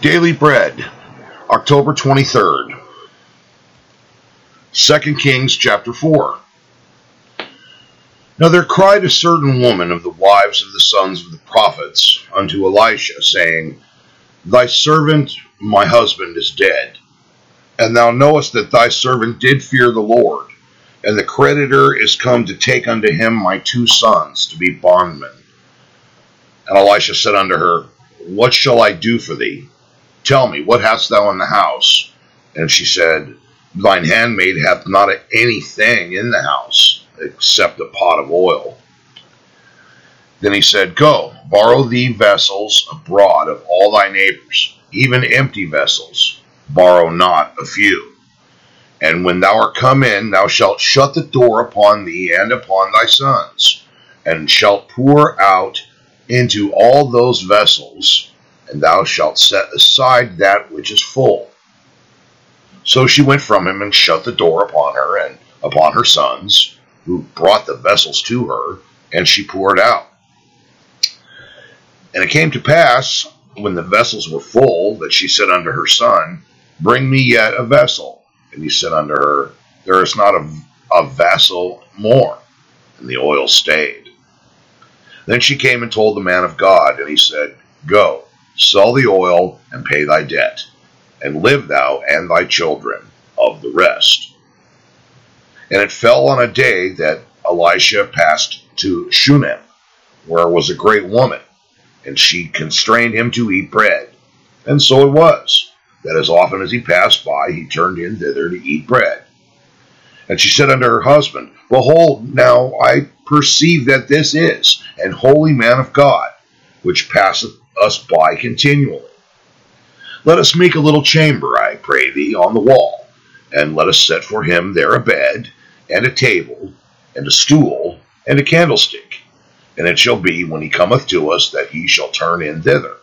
Daily Bread, October 23rd, 2 Kings chapter 4. Now there cried a certain woman of the wives of the sons of the prophets unto Elisha, saying, Thy servant my husband is dead, and thou knowest that thy servant did fear the Lord, and the creditor is come to take unto him my 2 sons to be bondmen. And Elisha said unto her, What shall I do for thee? Tell me, what hast thou in the house? And she said, Thine handmaid hath not anything in the house, except a pot of oil. Then he said, Go, borrow thee vessels abroad of all thy neighbors, even empty vessels. Borrow not a few. And when thou art come in, thou shalt shut the door upon thee and upon thy sons, and shalt pour out into all those vessels, and thou shalt set aside that which is full. So she went from him and shut the door upon her and upon her sons, who brought the vessels to her, and she poured out. And it came to pass, when the vessels were full, that she said unto her son, Bring me yet a vessel. And he said unto her, There is not a vessel more. And the oil stayed. Then she came and told the man of God, and he said, Go, sell the oil, and pay thy debt, and live thou and thy children of the rest. And it fell on a day that Elisha passed to Shunem, where was a great woman, and she constrained him to eat bread. And so it was, that as often as he passed by, he turned in thither to eat bread. And she said unto her husband, Behold, now I perceive that this is an holy man of God, which passeth us by continually. Let us make a little chamber, I pray thee, on the wall, and let us set for him there a bed, and a table, and a stool, and a candlestick. And it shall be, when he cometh to us, that he shall turn in thither.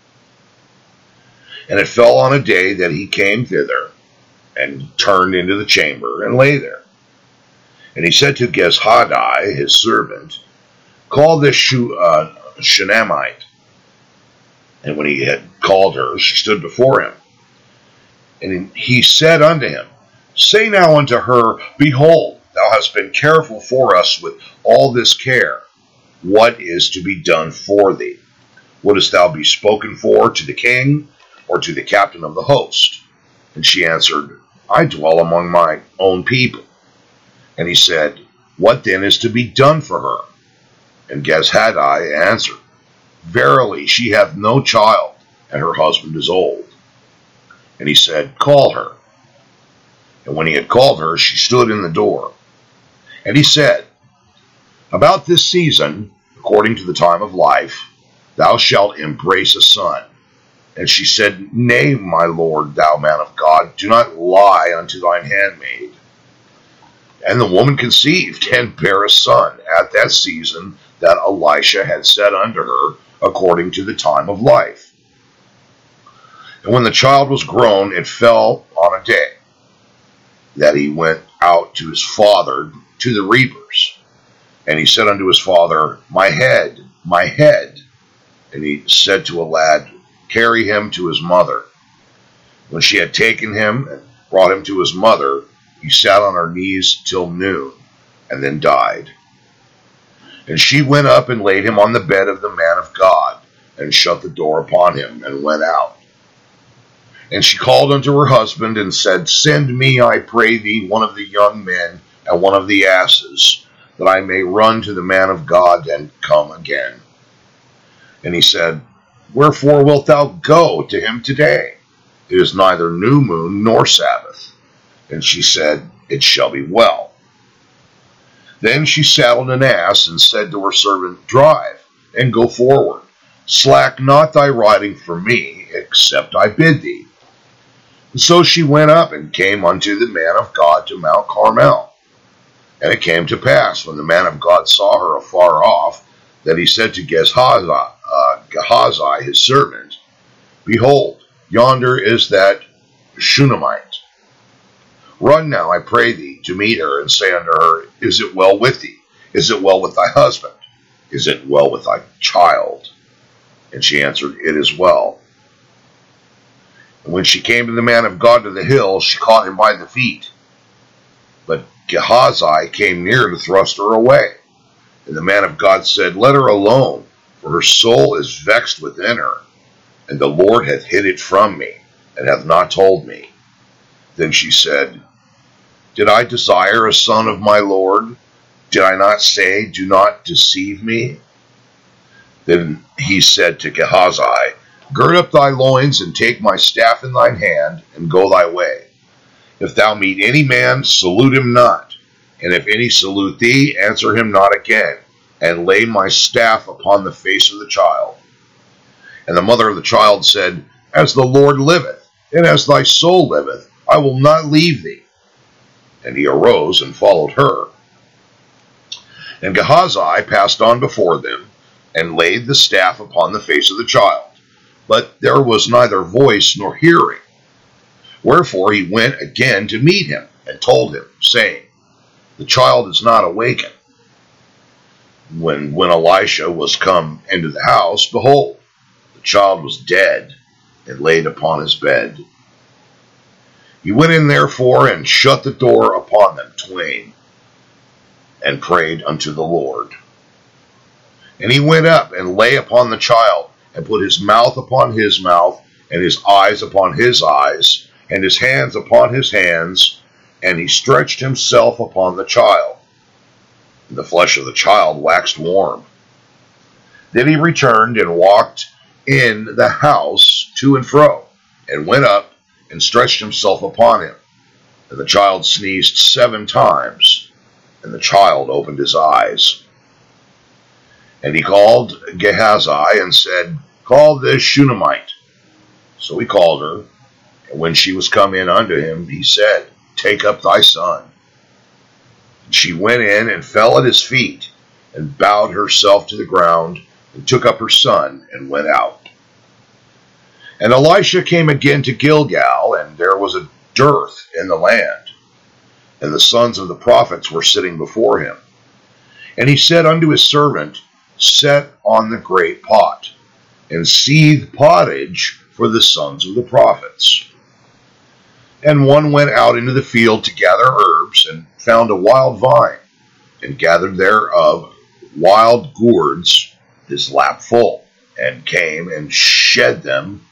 And it fell on a day that he came thither, and turned into the chamber, and lay there. And he said to Gehazi, his servant, Call this Shunammite. And when he had called her, she stood before him. And he said unto him, Say now unto her, Behold, thou hast been careful for us with all this care. What is to be done for thee? Wouldest thou be spoken for to the king, or to the captain of the host? And she answered, I dwell among my own people. And he said, What then is to be done for her? And Gehazi answered, Verily, she hath no child, and her husband is old. And he said, Call her. And when he had called her, she stood in the door. And he said, About this season, according to the time of life, thou shalt embrace a son. And she said, Nay, my lord, thou man of God, do not lie unto thine handmaid. And the woman conceived, and bare a son at that season that Elisha had said unto her, according to the time of life. And when the child was grown, it fell on a day that he went out to his father to the reapers. And he said unto his father, My head, my head. And he said to a lad, Carry him to his mother. When she had taken him and brought him to his mother, he sat on her knees till noon, and then died. And she went up and laid him on the bed of the man of God, and shut the door upon him, and went out. And she called unto her husband, and said, Send me, I pray thee, one of the young men, and one of the asses, that I may run to the man of God, and come again. And he said, Wherefore wilt thou go to him today? It is neither new moon nor Sabbath. And she said, It shall be well. Then she saddled an ass, and said to her servant, Drive, and go forward. Slack not thy riding for me, except I bid thee. And so she went up, and came unto the man of God to Mount Carmel. And it came to pass, when the man of God saw her afar off, that he said to Gehazi, his servant, Behold, yonder is that Shunammite. Run now, I pray thee, to meet her, and say unto her, Is it well with thee? Is it well with thy husband? Is it well with thy child? And she answered, It is well. When she came to the man of God to the hill, she caught him by the feet. But Gehazi came near to thrust her away. And the man of God said, Let her alone, for her soul is vexed within her, and the Lord hath hid it from me, and hath not told me. Then she said, Did I desire a son of my Lord? Did I not say, Do not deceive me? Then he said to Gehazi, Gird up thy loins, and take my staff in thine hand, and go thy way. If thou meet any man, salute him not. And if any salute thee, answer him not again, and lay my staff upon the face of the child. And the mother of the child said, As the Lord liveth, and as thy soul liveth, I will not leave thee. And he arose and followed her. And Gehazi passed on before them, and laid the staff upon the face of the child. But there was neither voice nor hearing. Wherefore he went again to meet him, and told him, saying, The child is not awakened. When Elisha was come into the house, behold, the child was dead, and laid upon his bed. He went in therefore, and shut the door upon them twain, and prayed unto the Lord. And he went up, and lay upon the child, and put his mouth upon his mouth, and his eyes upon his eyes, and his hands upon his hands, and he stretched himself upon the child. And the flesh of the child waxed warm. Then he returned and walked in the house to and fro, and went up and stretched himself upon him. And the child sneezed 7 times, and the child opened his eyes. And he called Gehazi and said, Call this Shunammite. So he called her, and when she was come in unto him, he said, Take up thy son. And she went in and fell at his feet, and bowed herself to the ground, and took up her son, and went out. And Elisha came again to Gilgal, and there was a dearth in the land, and the sons of the prophets were sitting before him. And he said unto his servant, Set on the great pot, and seethe pottage for the sons of the prophets. And one went out into the field to gather herbs, and found a wild vine, and gathered thereof wild gourds his lap full, and came and shred them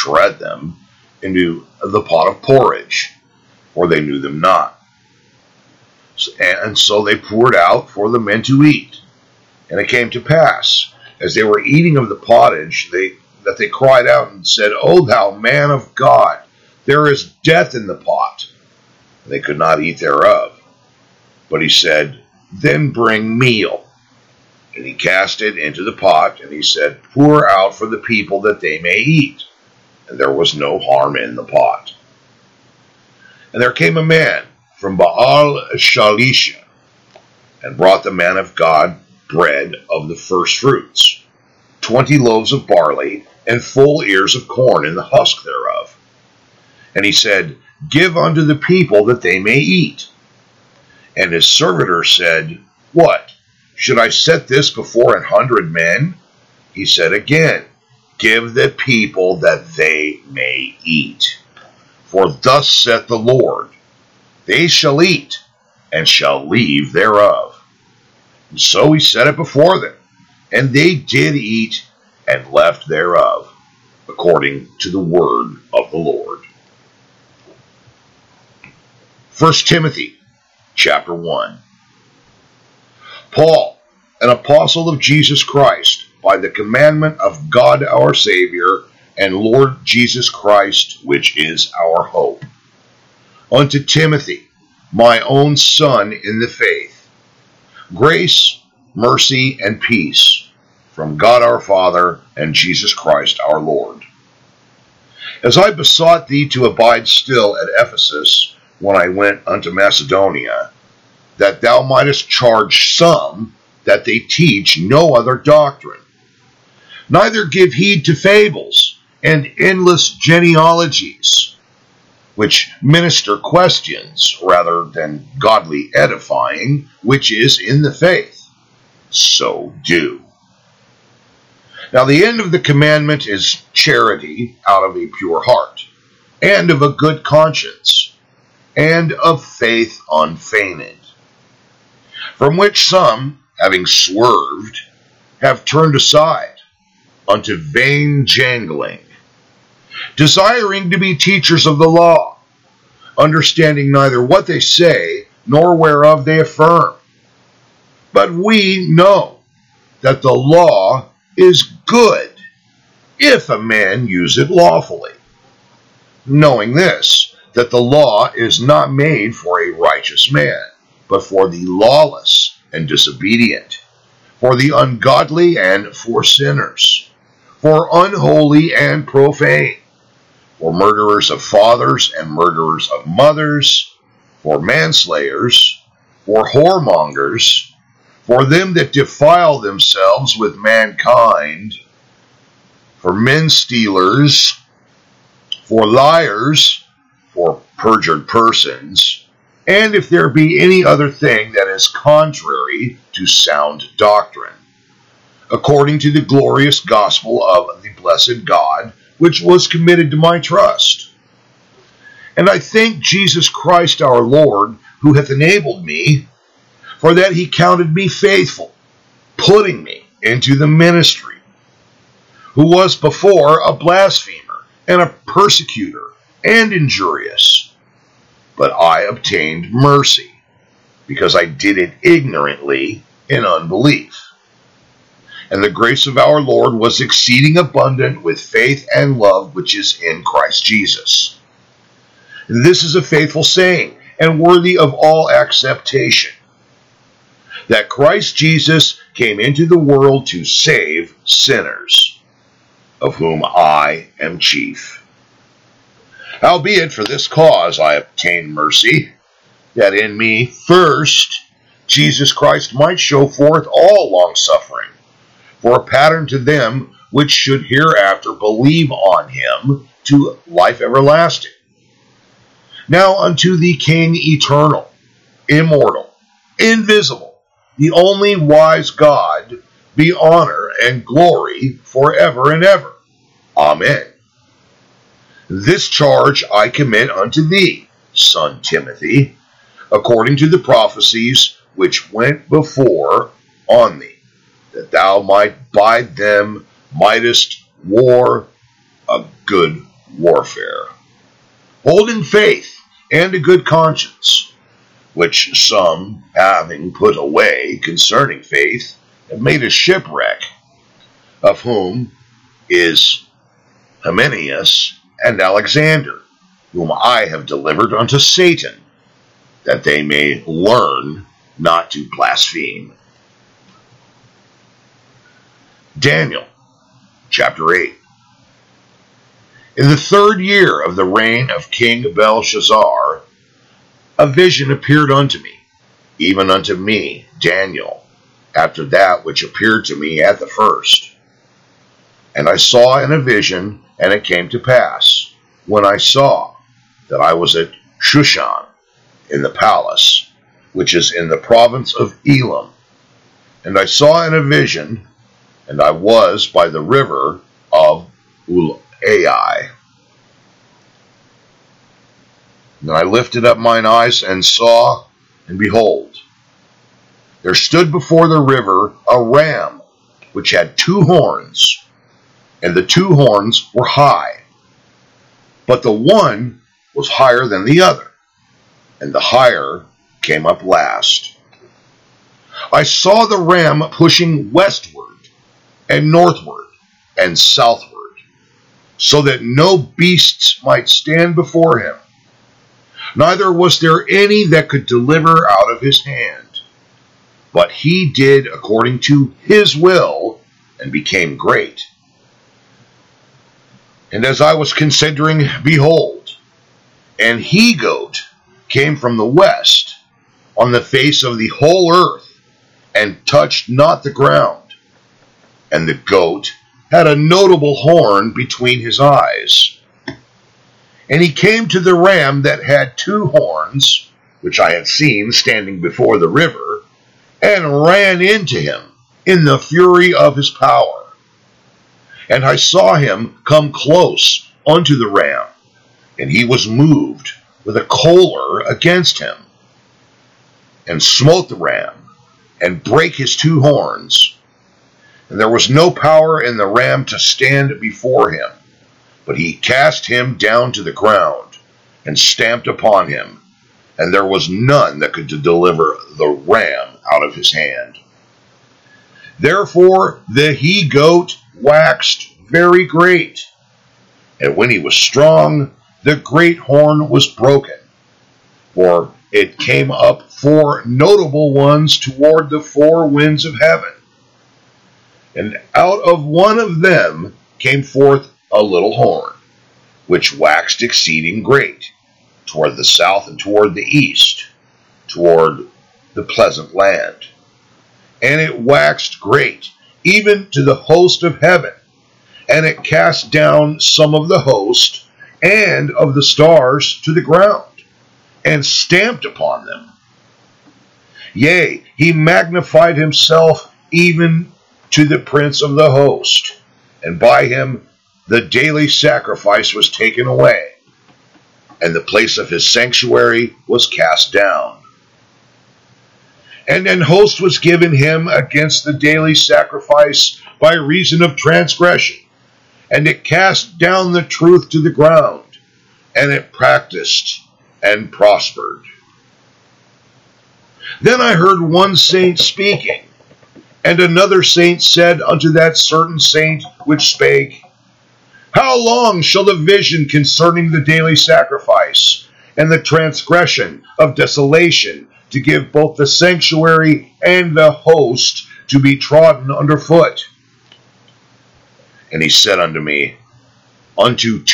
into the pot of porridge, for they knew them not. And so they poured out for the men to eat. And it came to pass, as they were eating of the pottage, that they cried out and said, O thou man of God, there is death in the pot. And they could not eat thereof. But he said, Then bring meal. And he cast it into the pot, and he said, Pour out for the people that they may eat. And there was no harm in the pot. And there came a man from Baal Shalisha, and brought the man of God bread of the first fruits, 20 loaves of barley, and full ears of corn in the husk thereof. And he said, Give unto the people that they may eat. And his servitor said, What? Should I set this before 100 men? He said again, Give the people that they may eat. For thus saith the Lord, They shall eat, and shall leave thereof. And so he set it before them, and they did eat, and left thereof, according to the word of the Lord. 1 Timothy, chapter 1. Paul, an apostle of Jesus Christ, by the commandment of God our Savior, and Lord Jesus Christ, which is our hope. Unto Timothy, my own son in the faith, grace, mercy, and peace from God our Father and Jesus Christ our Lord. As I besought thee to abide still at Ephesus when I went unto Macedonia, that thou mightest charge some that they teach no other doctrine, neither give heed to fables and endless genealogies, which minister questions rather than godly edifying, which is in the faith. So do. Now the end of the commandment is charity out of a pure heart, and of a good conscience, and of faith unfeigned. From which some, having swerved, have turned aside unto vain jangling, desiring to be teachers of the law, understanding neither what they say, nor whereof they affirm. But we know that the law is good, if a man use it lawfully. Knowing this, that the law is not made for a righteous man, but for the lawless and disobedient, for the ungodly and for sinners, for unholy and profane, for murderers of fathers and murderers of mothers, for manslayers, for whoremongers, for them that defile themselves with mankind, for men stealers, for liars, for perjured persons, and if there be any other thing that is contrary to sound doctrine, according to the glorious gospel of the blessed God, which was committed to my trust. And I thank Jesus Christ our Lord, who hath enabled me, for that he counted me faithful, putting me into the ministry, who was before a blasphemer, and a persecutor, and injurious. But I obtained mercy, because I did it ignorantly in unbelief. And the grace of our Lord was exceeding abundant with faith and love which is in Christ Jesus. This is a faithful saying, and worthy of all acceptation, that Christ Jesus came into the world to save sinners, of whom I am chief. Howbeit for this cause I obtained mercy, that in me first Jesus Christ might show forth all longsuffering, for a pattern to them which should hereafter believe on him to life everlasting. Now unto the King eternal, immortal, invisible, the only wise God, be honor and glory forever and ever. Amen. This charge I commit unto thee, son Timothy, according to the prophecies which went before on thee, that thou might bide them, mightest war a good warfare, holding faith and a good conscience, which some, having put away concerning faith, have made a shipwreck, of whom is Hymenaeus and Alexander, whom I have delivered unto Satan, that they may learn not to blaspheme. Daniel, chapter 8. In the 3rd year of the reign of King Belshazzar, a vision appeared unto me, even unto me, Daniel, after that which appeared to me at the first. And I saw in a vision, and it came to pass, when I saw, that I was at Shushan, in the palace, which is in the province of Elam. And I saw in a vision, and I was by the river of Ulai. And I lifted up mine eyes and saw, and behold, there stood before the river a ram, which had 2 horns, and the 2 horns were high, but the one was higher than the other, and the higher came up last. I saw the ram pushing westward, and northward, and southward, so that no beasts might stand before him. Neither was there any that could deliver out of his hand. But he did according to his will, and became great. And as I was considering, behold, an he-goat came from the west, on the face of the whole earth, and touched not the ground. And the goat had a notable horn between his eyes. And he came to the ram that had 2 horns, which I had seen standing before the river, and ran into him in the fury of his power. And I saw him come close unto the ram, And he was moved with a choler against him, and smote the ram, and brake his two horns. And there was no power in the ram to stand before him, but he cast him down to the ground, and stamped upon him, and there was none that could deliver the ram out of his hand. Therefore the he-goat waxed very great, and when he was strong, the great horn was broken, for it came up four notable ones toward the four winds of heaven. And out of one of them came forth a little horn, which waxed exceeding great, toward the south and toward the east, toward the pleasant land. And it waxed great, even to the host of heaven, and it cast down some of the host and of the stars to the ground, and stamped upon them. Yea, he magnified himself even to the prince of the host, and by him the daily sacrifice was taken away, and the place of his sanctuary was cast down. And an host was given him against the daily sacrifice by reason of transgression, and it cast down the truth to the ground, and it practiced and prospered. Then I heard one saint speaking, and another saint said unto that certain saint which spake, How long shall the vision concerning the daily sacrifice, and the transgression of desolation, to give both the sanctuary and the host to be trodden under foot? And he said unto me, Unto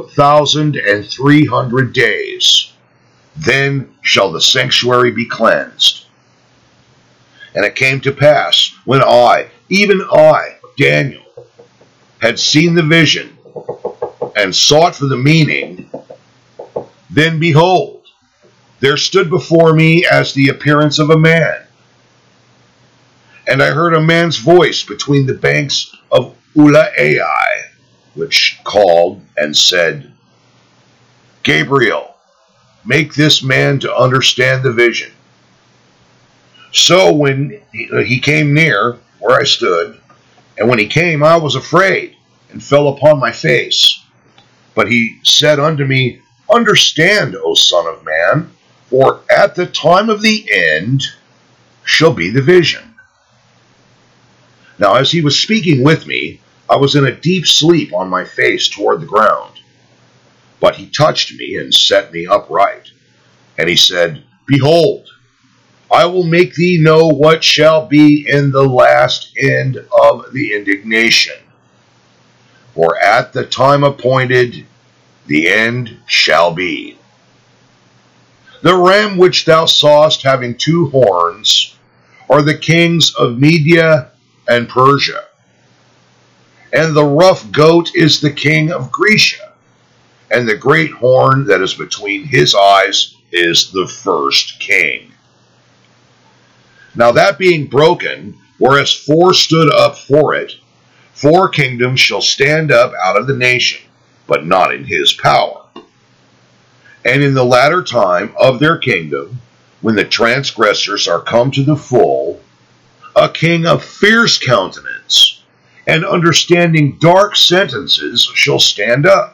2,300 days, then shall the sanctuary be cleansed. And it came to pass, when I, even I, Daniel, had seen the vision, and sought for the meaning, then behold, there stood before me as the appearance of a man. And I heard a man's voice between the banks of Ulai, which called and said, Gabriel, make this man to understand the vision. So when he came near where I stood, and when he came, I was afraid, and fell upon my face. But he said unto me, Understand, O Son of Man, for at the time of the end shall be the vision. Now as he was speaking with me, I was in a deep sleep on my face toward the ground. But he touched me and set me upright. And he said, Behold, I will make thee know what shall be in the last end of the indignation. For at the time appointed, the end shall be. The ram which thou sawest having two horns are the kings of Media and Persia. And the rough goat is the king of Grecia, and the great horn that is between his eyes is the first king. Now that being broken, whereas four stood up for it, four kingdoms shall stand up out of the nation, but not in his power. And in the latter time of their kingdom, when the transgressors are come to the full, a king of fierce countenance, and understanding dark sentences, shall stand up.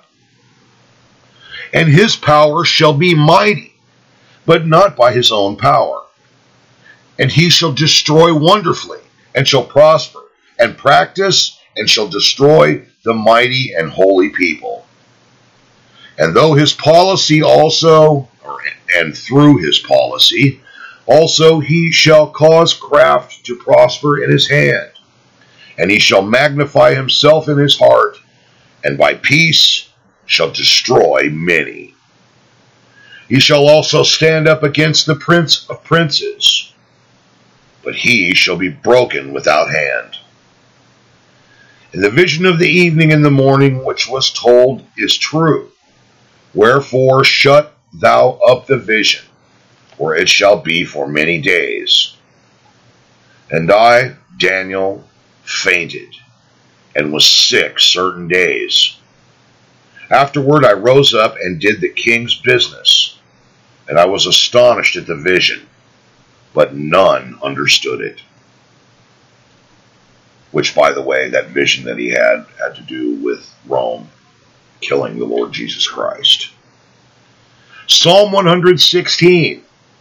And his power shall be mighty, but not by his own power. And he shall destroy wonderfully, and shall prosper, and practice, and shall destroy the mighty and holy people. And though his policy also, and through his policy, also he shall cause craft to prosper in his hand, and he shall magnify himself in his heart, and by peace shall destroy many. He shall also stand up against the prince of princes, but he shall be broken without hand. And the vision of the evening and the morning which was told is true. Wherefore shut thou up the vision, for it shall be for many days. And I, Daniel, fainted, and was sick certain days. Afterward I rose up and did the king's business, and I was astonished at the vision, but none understood it. Which, by the way, that vision that he had to do with Rome killing the Lord Jesus Christ. Psalm 116.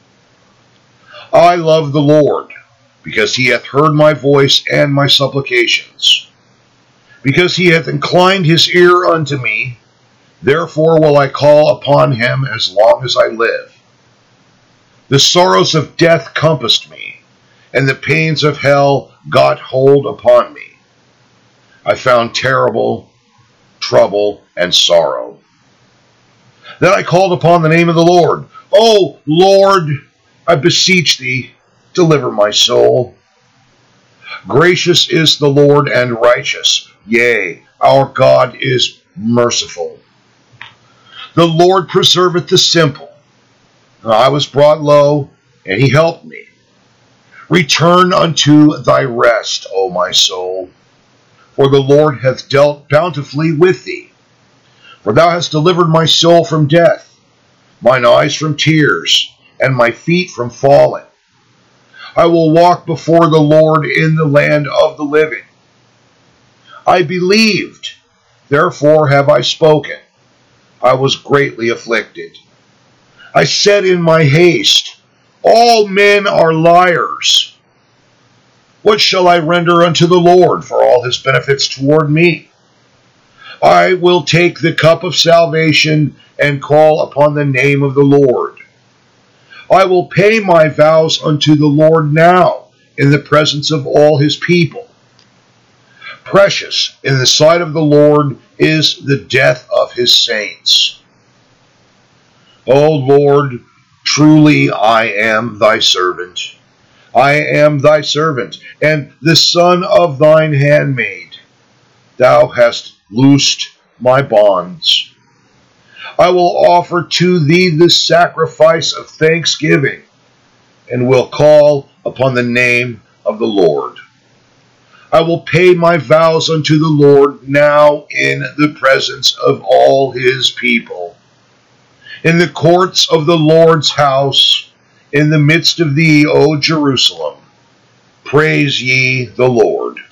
I love the Lord, because he hath heard my voice and my supplications. Because he hath inclined his ear unto me, therefore will I call upon him as long as I live. The sorrows of death compassed me, and the pains of hell got hold upon me. I found terrible trouble and sorrow. Then I called upon the name of the Lord. O Lord, I beseech thee, deliver my soul. Gracious is the Lord and righteous. Yea, our God is merciful. The Lord preserveth the simple. I was brought low, and he helped me. Return unto thy rest, O my soul, for the Lord hath dealt bountifully with thee. For thou hast delivered my soul from death, mine eyes from tears, and my feet from falling. I will walk before the Lord in the land of the living. I believed, therefore have I spoken. I was greatly afflicted. I said in my haste, all men are liars. What shall I render unto the Lord for all his benefits toward me? I will take the cup of salvation and call upon the name of the Lord. I will pay my vows unto the Lord now in the presence of all his people. Precious in the sight of the Lord is the death of his saints. O Lord, truly I am thy servant. I am thy servant, and the son of thine handmaid. Thou hast loosed my bonds. I will offer to thee the sacrifice of thanksgiving, and will call upon the name of the Lord. I will pay my vows unto the Lord now in the presence of all his people. In the courts of the Lord's house, in the midst of thee, O Jerusalem, praise ye the Lord.